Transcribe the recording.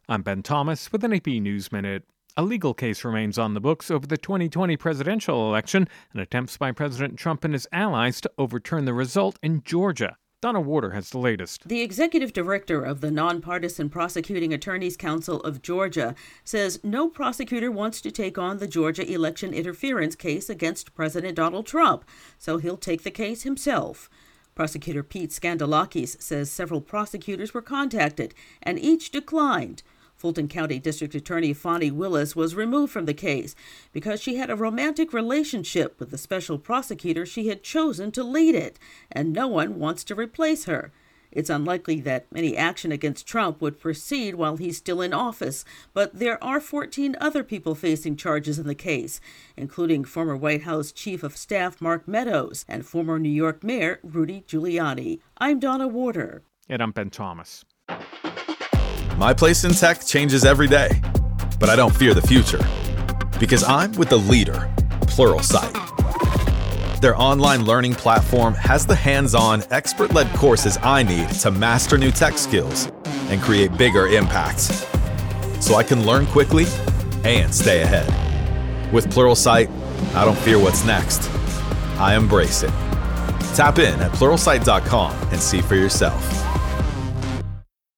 I'm Ben Thomas with an AP News Minute. A legal case remains on the books over the 2020 presidential election and attempts by President Trump and his allies to overturn the result in Georgia. Donna Warder has the latest. The executive director of the Nonpartisan Prosecuting Attorneys Council of Georgia says no prosecutor wants to take on the Georgia election interference case against President Donald Trump, so he'll take the case himself. Prosecutor Pete Skandalakis says several prosecutors were contacted and each declined. Fulton County District Attorney Fani Willis was removed from the case because she had a romantic relationship with the special prosecutor she had chosen to lead it, and no one wants to replace her. It's unlikely that any action against Trump would proceed while he's still in office, but there are 14 other people facing charges in the case, including former White House Chief of Staff Mark Meadows and former New York Mayor Rudy Giuliani. I'm Donna Warder. And I'm Ben Thomas. My place in tech changes every day, but I don't fear the future because I'm with the leader, Pluralsight. Their online learning platform has the hands-on, expert-led courses I need to master new tech skills and create bigger impacts, so I can learn quickly and stay ahead. With Pluralsight, I don't fear what's next. I embrace it. Tap in at Pluralsight.com and see for yourself.